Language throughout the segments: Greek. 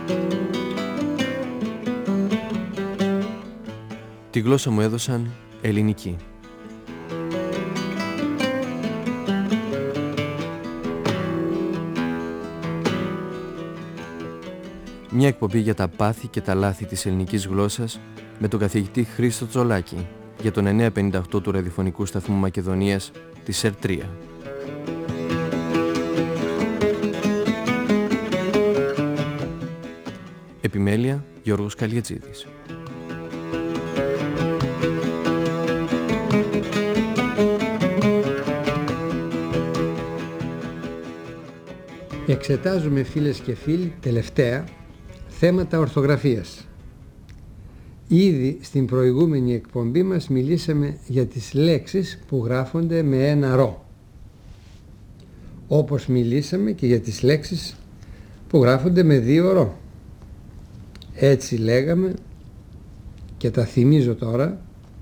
Τη γλώσσα μου έδωσαν ελληνική. Μια εκπομπή για τα πάθη και τα λάθη της ελληνικής γλώσσας με τον καθηγητή Χρήστο Τσολάκη για τον 958 του ραδιοφωνικού σταθμού Μακεδονίας της ΕΡΤ3. Επιμέλεια Γιώργος Καλιετζίδης. Εξετάζουμε, φίλες και φίλοι, τελευταία θέματα ορθογραφίας. Ήδη στην προηγούμενη εκπομπή μας μιλήσαμε για τις λέξεις που γράφονται με ένα ρο. Όπως μιλήσαμε και για τις λέξεις που γράφονται με δύο ρο. Έτσι λέγαμε, και τα θυμίζω τώρα,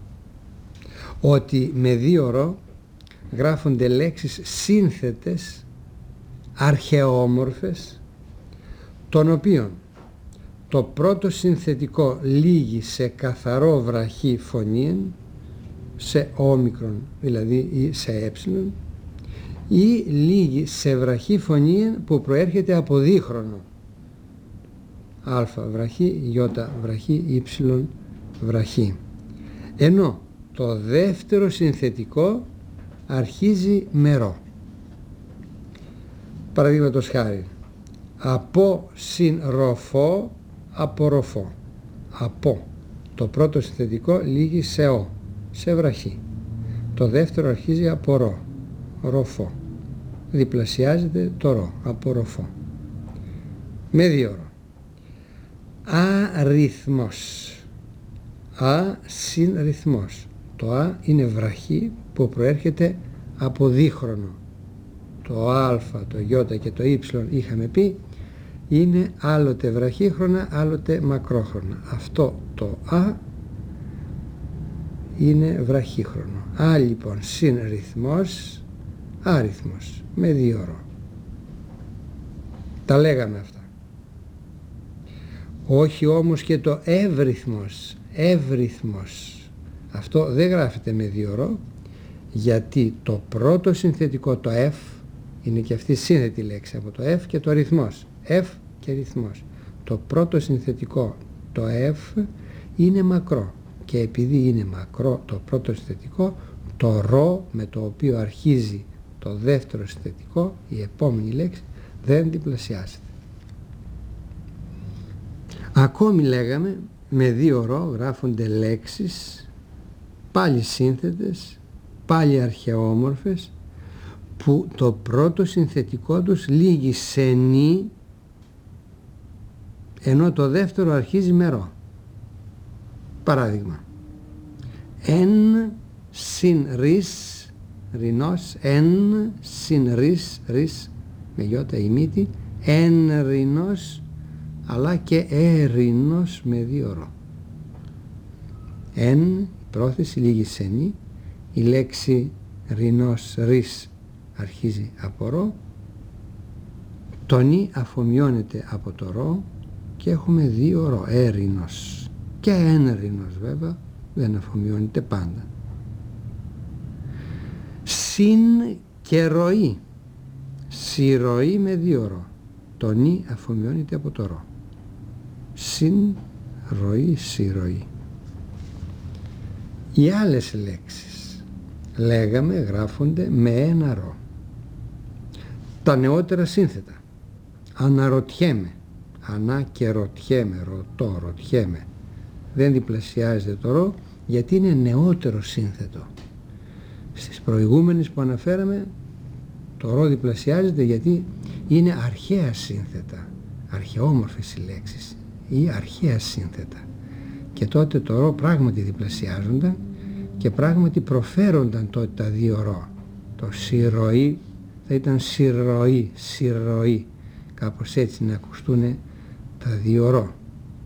ότι με δύο ρο γράφονται λέξεις σύνθετες, αρχαιόμορφες, των οποίων το πρώτο συνθετικό λήγει σε καθαρό βραχή φωνήεν, σε όμικρον δηλαδή ή σε έψιλον, ή λήγει σε βραχή φωνήεν που προέρχεται από δίχρονο, α βραχή, ι βραχή, ύψιλον βραχή. Ενώ το δεύτερο συνθετικό αρχίζει με ρο. Παραδείγματος χάρη, από συν ροφό, απορροφώ. Από, το πρώτο συνθετικό λήγει σε ο, σε βραχή. Το δεύτερο αρχίζει από ρο, ροφό. Διπλασιάζεται το ρο, απορροφώ. Με δύο ρο. Αρυθμός. Α συν ρυθμός. Το α είναι βραχή που προέρχεται από δίχρονο. Το α, το ι και το ύ είχαμε πει είναι άλλοτε βραχύχρονα, άλλοτε μακρόχρονα. Αυτό το α είναι βραχύχρονο. Α λοιπόν συν ρυθμός, άριθμος, με δύο ρο. Τα λέγαμε αυτά. Όχι όμως και το εύρυθμος, εύρυθμος. Αυτό δεν γράφεται με δύο ρο, γιατί το πρώτο συνθετικό, το F, είναι και αυτή σύνθετη λέξη από το F και το ρυθμός. F και ρυθμός. Το πρώτο συνθετικό, το F, είναι μακρό. Και επειδή είναι μακρό το πρώτο συνθετικό, το ρο με το οποίο αρχίζει το δεύτερο συνθετικό, η επόμενη λέξη, δεν διπλασιάζεται. Ακόμη λέγαμε, με δύο ρο γράφονται λέξεις, πάλι σύνθετες, πάλι αρχαιόμορφες, που το πρώτο συνθετικό τους λήγει σε νη, ενώ το δεύτερο αρχίζει με ρο. Παράδειγμα, εν συν ρίς, ρινός, εν συν ρίς, ρίς με γιώτα η μύτη, εν ρινός, αλλά και ερινός με δύο ρο. Εν, η πρόθεση λήγει σε νη, η λέξη ρινός, ρίς αρχίζει από ρο, το νη αφομοιώνεται από το ρο και έχουμε δύο ρο, έρινος και ένρινος βέβαια, δεν αφομοιώνεται πάντα. Συν και ροή, συρωή με δύο ρο, το νη αφομοιώνεται από το ρο. Συν, ροή, συρωή. Οι άλλες λέξεις λέγαμε γράφονται με ένα ρο. Τα νεότερα σύνθετα, αναρωτιέμαι, ανά και ρωτιέμαι, ρωτώ, ρωτιέμαι, δεν διπλασιάζεται το ρο γιατί είναι νεότερο σύνθετο. Στις προηγούμενες που αναφέραμε το ρο διπλασιάζεται γιατί είναι αρχαία σύνθετα, αρχαιόμορφες οι λέξεις ή αρχαία σύνθετα, και τότε το ρο πράγματι διπλασιάζονταν και πράγματι προφέρονταν τότε τα δύο ρο. Το συρωή θα ήταν συρωή, συρωή, κάπως έτσι να ακουστούν τα δύο ρο.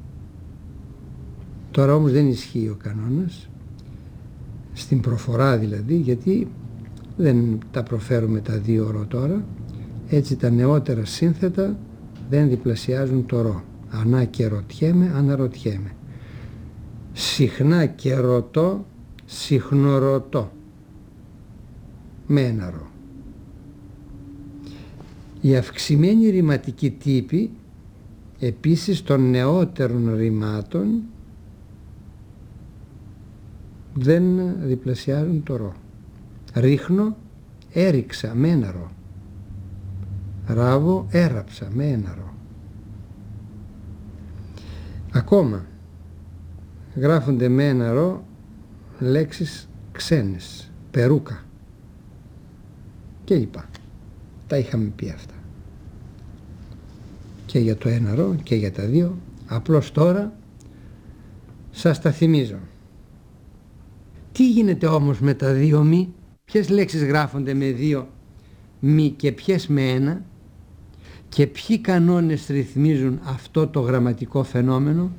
Τώρα όμως δεν ισχύει ο κανόνας, στην προφορά δηλαδή, γιατί δεν τα προφέρουμε τα δύο ρο τώρα, έτσι τα νεότερα σύνθετα δεν διπλασιάζουν το ρο. ανά και ρωτιέμαι, αναρωτιέμαι. Συχνά και ρωτώ, συχνορωτώ, με ένα ρο. Οι αυξημένοι ρηματικοί τύποι επίσης των νεότερων ρημάτων δεν διπλασιάζουν το ρο. Ρίχνω, έριξα, με ένα ρο. Ράβω, έραψα, με ένα ρο. Ακόμα γράφονται με ένα ρο λέξεις ξένες, περούκα και λοιπά. Τα είχαμε πει αυτά. Και για το ένα ρο και για τα δύο. Απλώς τώρα σας τα θυμίζω. Τι γίνεται όμως με τα δύο μη? Ποιες λέξεις γράφονται με δύο μη και ποιες με ένα? Και ποιοι κανόνες ρυθμίζουν αυτό το γραμματικό φαινόμενο?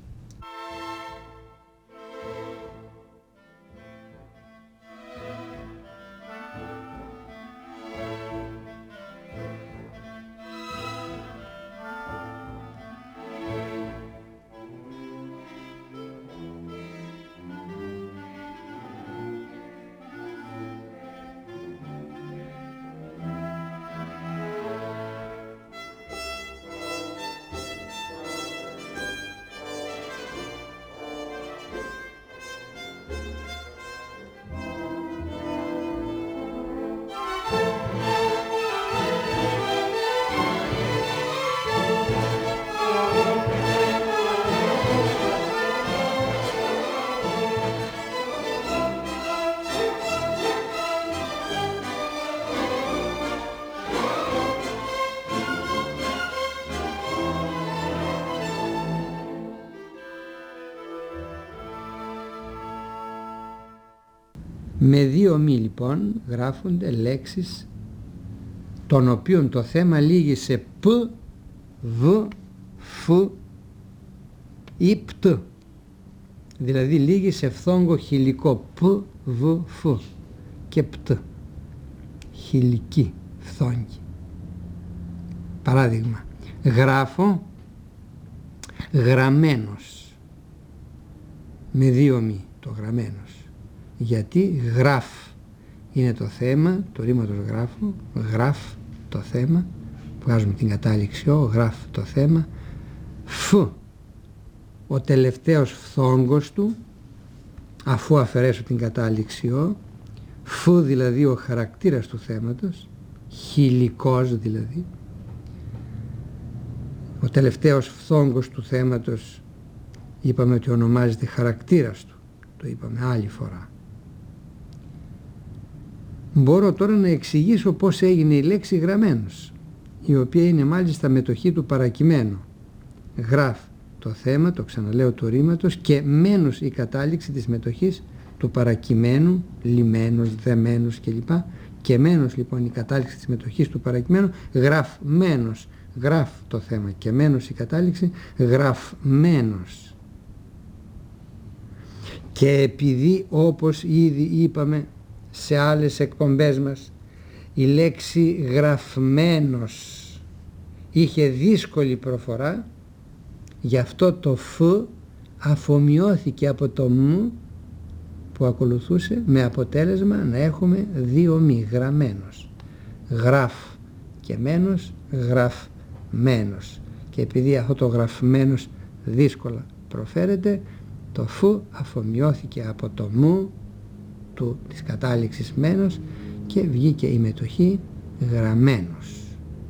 Με δύο μη λοιπόν γράφονται λέξεις των οποίων το θέμα λήγει σε π, β, φ ή πτ. Δηλαδή λήγει σε φθόγκο χιλικό π, β, φ και πτ. Χιλική φθόγκη. Παράδειγμα, γράφω γραμμένος. Με δύο μη το γραμμένος. Γιατί γράφ είναι το θέμα, το ρήματος γράφω, γράφ το θέμα, βγάζουμε την κατάληξη ο, γράφ το θέμα, φ ο τελευταίος φθόγκος του, αφού αφαιρέσω την κατάληξη ο, φ δηλαδή ο χαρακτήρας του θέματος, χιλικός δηλαδή, ο τελευταίος φθόγκος του θέματος είπαμε ότι ονομάζεται χαρακτήρας του, το είπαμε άλλη φορά. Μπορώ τώρα να εξηγήσω πώς έγινε η λέξη γραμμένος, η οποία είναι μάλιστα μετοχή του παρακειμένου. Γράφ το θέμα, το ξαναλέω του ρήματος, και μένος η κατάληξη της μετοχής του παρακειμένου, λιμένος, δεμένος κλπ. Και μένος λοιπόν η κατάληξη της μετοχής του παρακειμένου, γραφμένος, γράφ το θέμα και μένος η κατάληξη, γραφμένος. Και επειδή όπως ήδη είπαμε σε άλλες εκπομπές μας η λέξη γραφμένος είχε δύσκολη προφορά, γι' αυτό το φ αφομοιώθηκε από το μ που ακολουθούσε, με αποτέλεσμα να έχουμε δύο μη, γραμμένος. Γραφ και μένος, γραφμένος. Και επειδή αυτό το γραφμένος δύσκολα προφέρεται, το φ αφομοιώθηκε από το μ της κατάληξης μένος και βγήκε η μετοχή γραμμένος.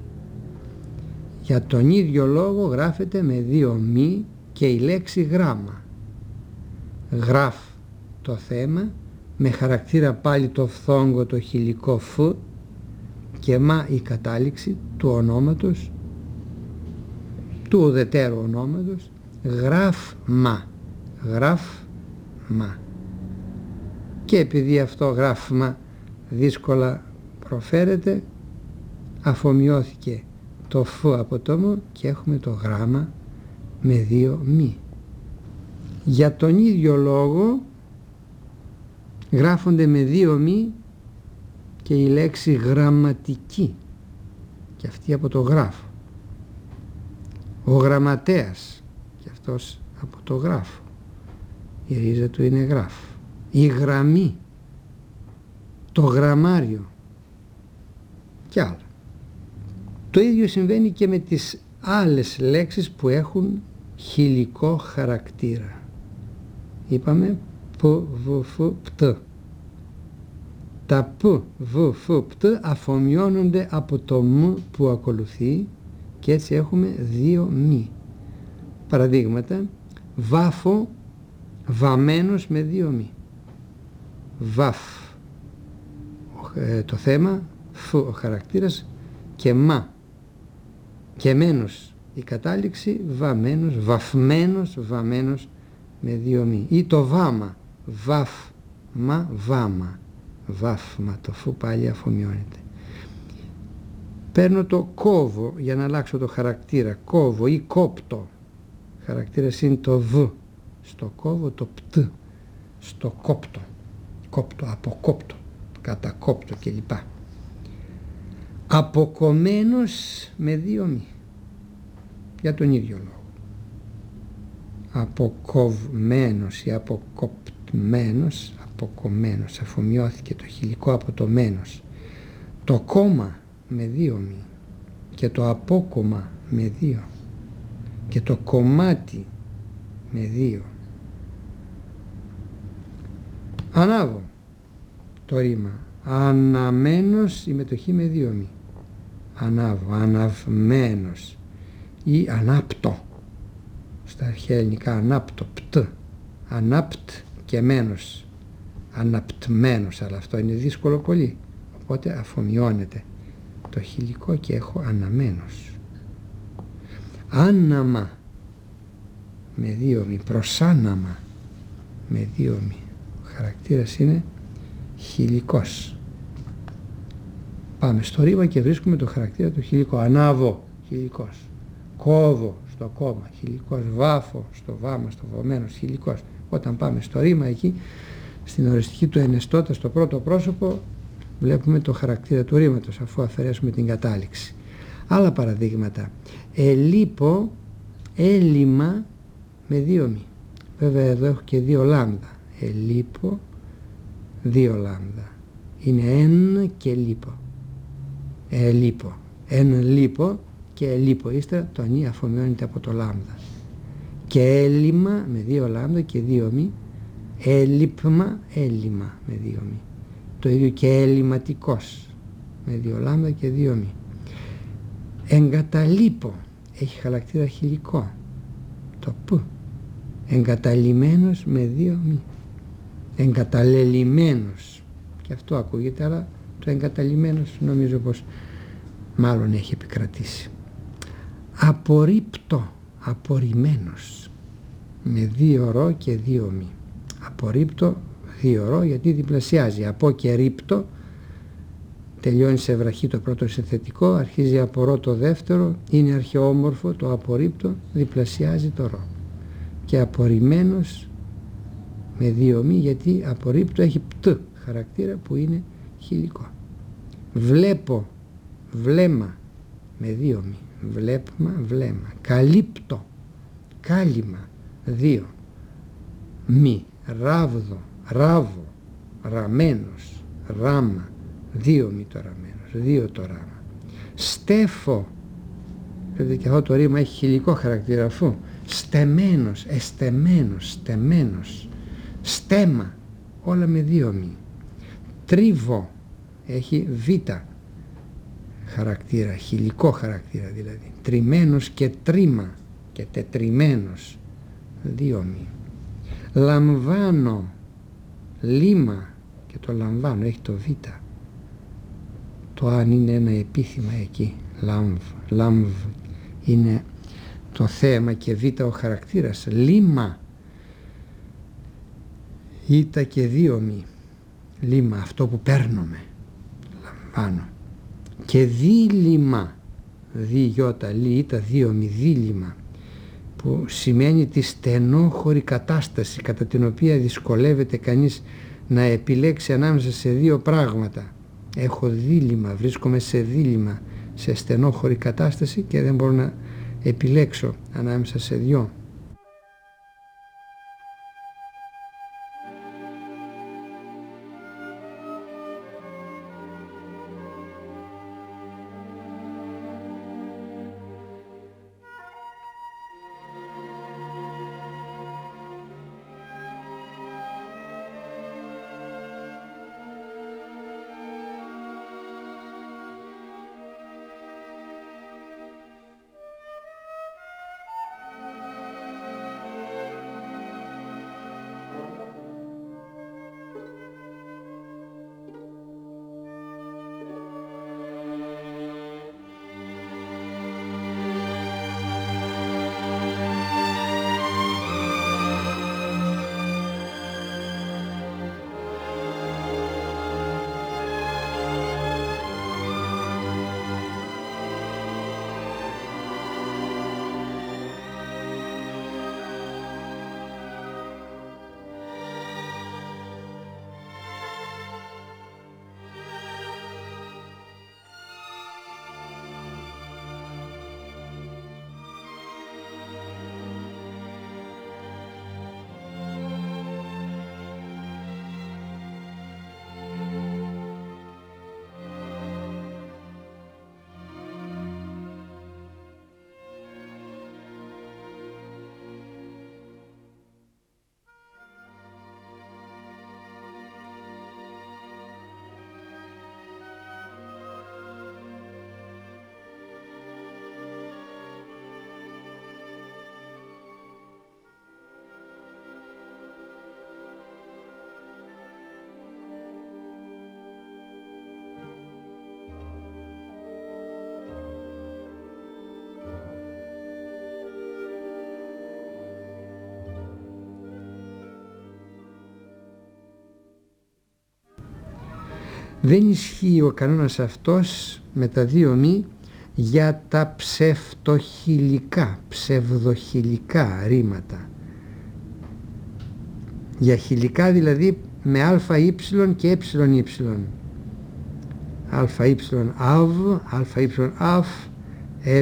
Για τον ίδιο λόγο γράφεται με δύο μη και η λέξη γράμμα. Γράφ το θέμα με χαρακτήρα πάλι το φθόγκο το χιλικό φ και μα η κατάληξη του ονόματος, του ουδετέρου ονόματος, γράφμα, γράφμα. Και επειδή αυτό γράφμα δύσκολα προφέρεται, αφομοιώθηκε το φ από το μ και έχουμε το γράμμα με δύο μη. Για τον ίδιο λόγο γράφονται με δύο μη και η λέξη γραμματική, και αυτή από το γράφω. Ο γραμματέας εκτός από το γράφο. Η ρίζα του είναι γράφ. Η γραμμή, το γραμμάριο και άλλα. Το ίδιο συμβαίνει και με τις άλλες λέξεις που έχουν χιλικό χαρακτήρα. Είπαμε π, β, φ, πτ. Τα π, β, φ, πτ αφομοιώνονται από το μ που ακολουθεί και έτσι έχουμε δύο μη. Παραδείγματα, βάφο βαμμένος με δύο μη. Βαφ το θέμα, φ ο χαρακτήρας και μα και μένος η κατάληξη, βαμμένος, βαφμένος, βαμμένος με δύο μη. Ή το βάμα, βαφμα, βάμα, βάφμα, το φ πάλι αφομοιώνεται. Παίρνω το κόβω για να αλλάξω το χαρακτήρα, κόβω ή κόπτω. Χαρακτήρας είναι το β, στο κόβω το πτ, στο κόπτω, κόπτω, αποκόπτω, κατακόπτω κλπ. Αποκομμένος με δύο μη, για τον ίδιο λόγο. Αποκοβμένος ή αποκοπτμένος, αποκομμένος, αφομοιώθηκε το χιλικό από το μένος. Το κόμμα με δύο μη και το απόκομμα με δύο και το κομμάτι με δύο. Ανάβω το ρήμα. Αναμένος η μετοχή με δύο μη. Ανάβω, αναυμένος ή ανάπτω. Στα αρχαία ελληνικά ανάπτω, πτ. Ανάπτ και μένος. Αναπτμένος, αλλά αυτό είναι δύσκολο πολύ. Οπότε αφομοιώνεται το χιλικό και έχω αναμένος. Άναμα με δύο μη, προσάναμα με δύο μη. Ο χαρακτήρας είναι χιλικός. Πάμε στο ρήμα και βρίσκουμε το χαρακτήρα του χιλικό. Ανάβω, χιλικός. Κόβω, στο κόμμα, χιλικός. Βάφω, στο βάμα, στο βαμμένος, χιλικός. Όταν πάμε στο ρήμα εκεί, στην οριστική του ενεστώτα, στο πρώτο πρόσωπο, βλέπουμε το χαρακτήρα του ρήματος, αφού αφαιρέσουμε την κατάληξη. Άλλα παραδείγματα. Ελείπω, έλλειμμα με δύο μη. Βέβαια εδώ έχω και δύο λάμδα. Ελείπω, δύο λάμδα. Είναι εν και λείπω. Ελείπω. Εν λείπω και ελείπω. Ύστερα το ανί αφομοιώνεται από το λάμδα. Και έλλειμμα με δύο λάμδα και δύο μη. Έλλειπμα, έλλειμμα με δύο μη. Το ίδιο και ελληματικός με δύο λάμδα και δύο μη. Εγκαταλείπω, έχει χαρακτήρα χιλικό, το π. Εγκαταλειμμένος με δύο μη. Εγκαταλελειμμένος, και αυτό ακούγεται, αλλά το εγκαταλειμμένος νομίζω πως μάλλον έχει επικρατήσει. Απορρίπτω, απορριμμένος με δύο ρο και δύο μη. Απορρίπτω δύο ρο γιατί διπλασιάζει. Από και ρίπτω, τελειώνει σε βραχή το πρώτο συνθετικό, αρχίζει από ρο το δεύτερο, είναι αρχαιόμορφο, το απορρίπτω, διπλασιάζει το ρο. Και απορριμμένος με δύο μη, γιατί απορρίπτω έχει πτ χαρακτήρα που είναι χιλικό. Βλέπω, βλέμμα με δύο μη. Βλέπμα, βλέμμα. Καλύπτω, κάλυμα, δύο μη. Ράβδο, ράβο, ραμμένος, ράμα, δύο μη το ραμμένος, δύο το ράμα. Στέφω, βέβαια και αυτό το ρήμα έχει χιλικό χαρακτήρα, αφού στεμένος, εστεμένος, στεμένος, στέμα, όλα με δύο μη. Τρίβο, έχει β χαρακτήρα, χιλικό χαρακτήρα δηλαδή. Τριμμένος και τρίμα και τετριμένος, δύο μη. Λαμβάνω, λίμα, και το λαμβάνω έχει το β. Το αν είναι ένα επίθυμα εκεί, λάμβ είναι το θέμα και β ο χαρακτήρας. Λίμα, ήτα και δύο μη. Λίμα, αυτό που παίρνουμε, λαμβάνω. Και δίλημα, διότα, ήτα δύο μη, δίλημα, που σημαίνει τη στενόχωρη κατάσταση κατά την οποία δυσκολεύεται κανείς να επιλέξει ανάμεσα σε δύο πράγματα. Έχω δίλημα, βρίσκομαι σε δίλημα, σε στενόχωρη κατάσταση και δεν μπορώ να επιλέξω ανάμεσα σε δυο. Δεν ισχύει ο κανόνας αυτός με τα δύο μη για τα ψευδοχιλικά ρήματα. Για χιλικά δηλαδή με ΑY και ΕY. ΑY ΑΒ, ΑY ΑΦ, ΕY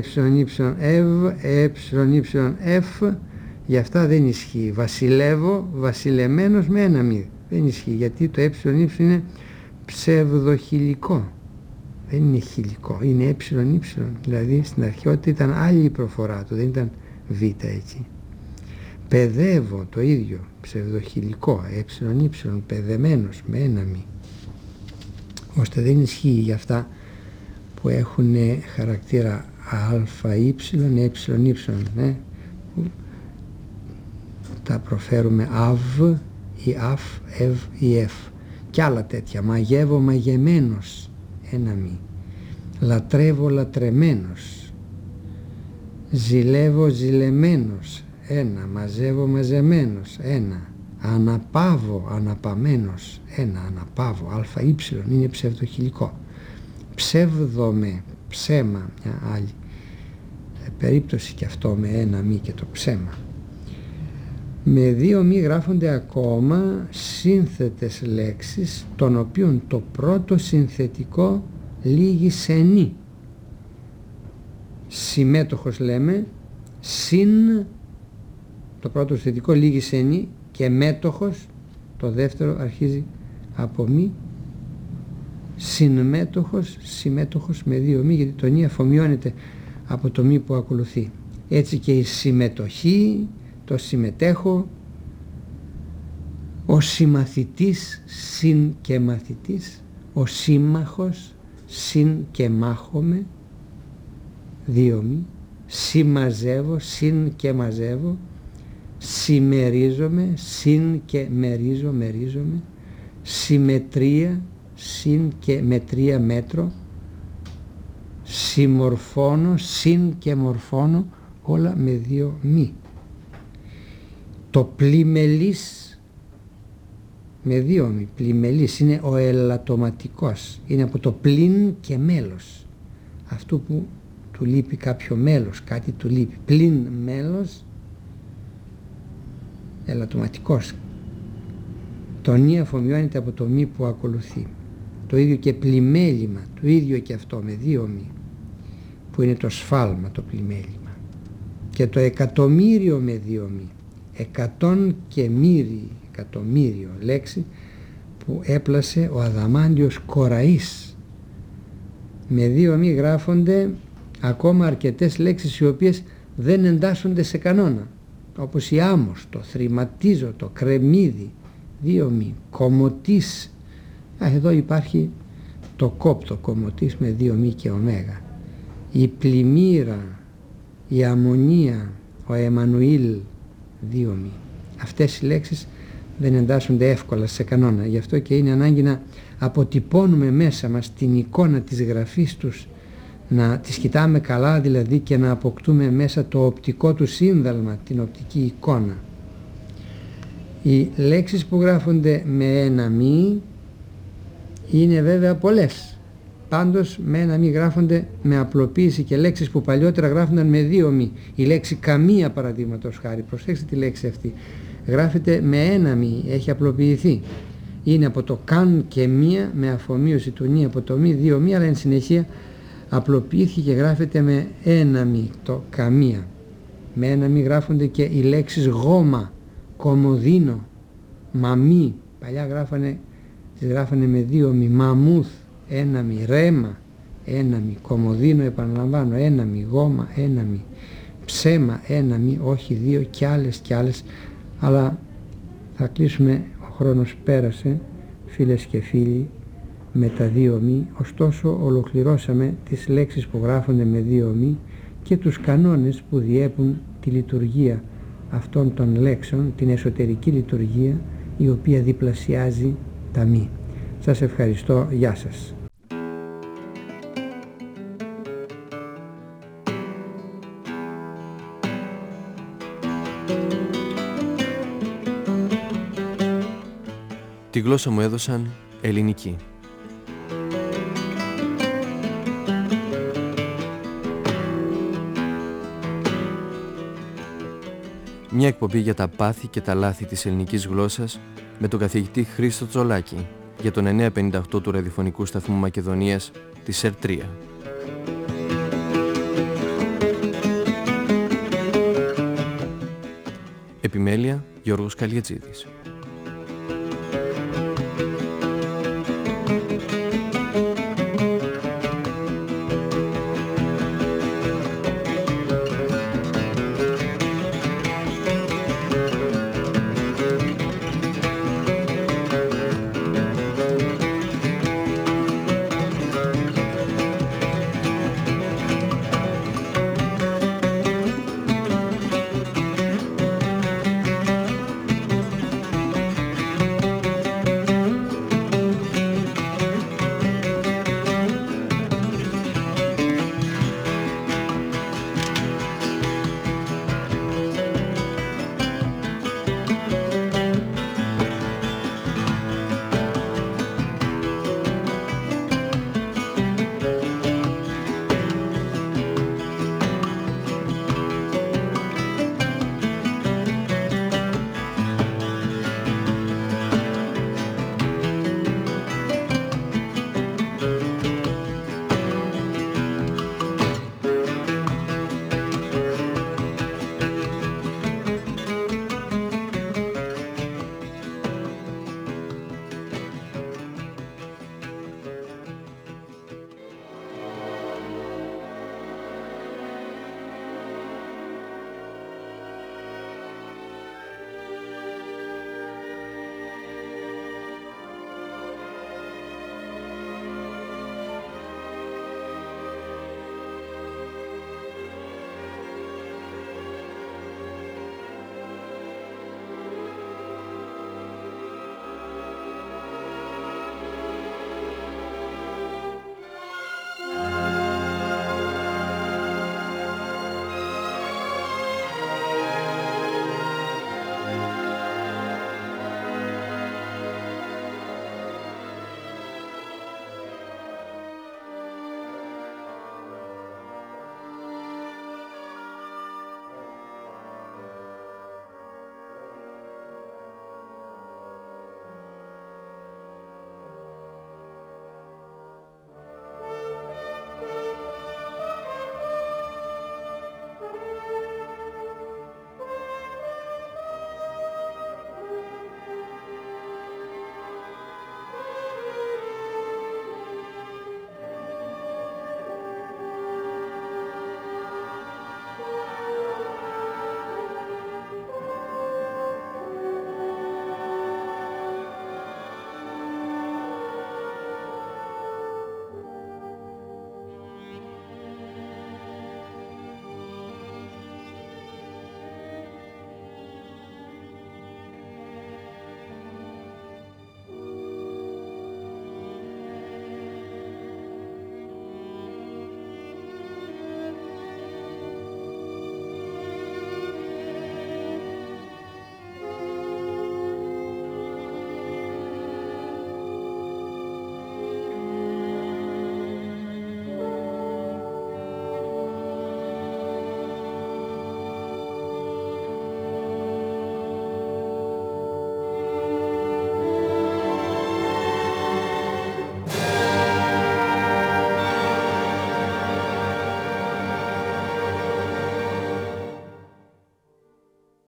ΕΒ, ΕY ΕΦ. Γι' αυτά δεν ισχύει. Βασιλεύω, βασιλεμένος με ένα μη. Δεν ισχύει, γιατί το ΕY είναι ψευδοχιλικό. Δεν είναι χιλικό, είναι ΕY. Δηλαδή στην αρχαιότητα ήταν άλλη η προφορά του, δεν ήταν Β έτσι. Παιδεύω, το ίδιο, ψευδοχιλικό, ΕY, παιδεμένος με ένα μη. Ώστε δεν ισχύει για αυτά που έχουν χαρακτήρα ΑY, ΕY, τα προφέρουμε ΑΒ ή ΑΦ, ΕΒ ή ΕΦ. Κι άλλα τέτοια. Μαγεύω, μαγεμένος, ένα μη. Λατρεύω, λατρεμένος. Ζηλεύω, ζηλεμένος, ένα. Μαζεύω, μαζεμένος, ένα. Αναπαύω, αναπαμένος, ένα. Αναπαύω, ΑY, είναι ψευδοχιλικό. Ψεύδομαι, ψέμα, μια άλλη περίπτωση και αυτό με ένα μη και το ψέμα. Με δύο μη γράφονται ακόμα σύνθετες λέξεις, των οποίων το πρώτο συνθετικό λήγει σε νη. Συμμέτοχος λέμε, συν, το πρώτο συνθετικό λήγει σε νη, και μέτοχος, το δεύτερο αρχίζει από μη. Συνμέτοχος, συμμέτοχος με δύο μη, γιατί το νη αφομοιώνεται από το μη που ακολουθεί. Έτσι και η συμμετοχή, το συμμετέχω, ο συμμαθητής, συν και μαθητής, ο σύμμαχος, συν και μάχομαι, δύο μη, συμμαζεύω, συν και μαζεύω, συμμερίζομαι, συν και μερίζω, μερίζομαι, συμμετρία, συν και μετρία, μέτρο, συμμορφώνω, συν και μορφώνω, όλα με δύο μη. Το πλημελής με δύο μη, πλημελής είναι ο ελαττωματικός, είναι από το πλην και μέλος, αυτού που του λείπει κάποιο μέλος, κάτι του λείπει. Πλην μέλος, ελαττωματικός. Το νη αφομοιώνεται από το μη που ακολουθεί. Το ίδιο και πλημέλημα, το ίδιο και αυτό με δύο μη, που είναι το σφάλμα, το πλημέλημα. Και το εκατομμύριο με δύο μη, εκατόν και μύρι, εκατομμύριο, λέξη που έπλασε ο αδαμάντιος Κοραής. Με δύο μη γράφονται ακόμα αρκετές λέξεις οι οποίες δεν εντάσσονται σε κανόνα, όπως η άμμος, το θρηματίζω, το κρεμμύδι, δύο μη. Κομωτής, εδώ υπάρχει το κόπτο, κομωτής με δύο μη και ωμέγα. Η πλημμύρα, η αμμονία, ο Εμμανουήλ, δύο μη. Αυτές οι λέξεις δεν εντάσσονται εύκολα σε κανόνα, γι' αυτό και είναι ανάγκη να αποτυπώνουμε μέσα μας την εικόνα της γραφής τους, να τις κοιτάμε καλά δηλαδή, και να αποκτούμε μέσα το οπτικό του σύνδαλμα, την οπτική εικόνα. Οι λέξεις που γράφονται με ένα μη είναι βέβαια πολλές. Πάντως με ένα μη γράφονται με απλοποίηση και λέξεις που παλιότερα γράφονταν με δύο μη. Η λέξη καμία, παραδείγματος χάρη, προσέξτε τη λέξη αυτή, γράφεται με ένα μη, έχει απλοποιηθεί. Είναι από το καν και μία, με αφομοίωση του νη από το μη, δύο μη, αλλά εν συνεχεία απλοποιήθηκε και γράφεται με ένα μη, το καμία. Με ένα μη γράφονται και οι λέξεις γόμα, κομοδίνο, μαμή, παλιά γράφανε με δύο μη, μαμούθ, ένα μη, ρέμα, ένα μη, κομοδίνο, επαναλαμβάνω, ένα μη, γόμα, ένα μη, ψέμα, ένα μη, όχι δύο, και άλλες, αλλά θα κλείσουμε, ο χρόνος πέρασε, φίλες και φίλοι, με τα δύο μη. Ωστόσο ολοκληρώσαμε τις λέξεις που γράφονται με δύο μη και τους κανόνες που διέπουν τη λειτουργία αυτών των λέξεων, την εσωτερική λειτουργία, η οποία διπλασιάζει τα μη. Σας ευχαριστώ, γεια σας. Τη γλώσσα μου έδωσαν ελληνική. Μια εκπομπή για τα πάθη και τα λάθη της ελληνικής γλώσσας με τον καθηγητή Χρήστο Τζολάκη για τον 958 του ραδιοφωνικού σταθμού Μακεδονίας της ΕΡΤ3. Επιμέλεια Γιώργος Καλιατζίδης.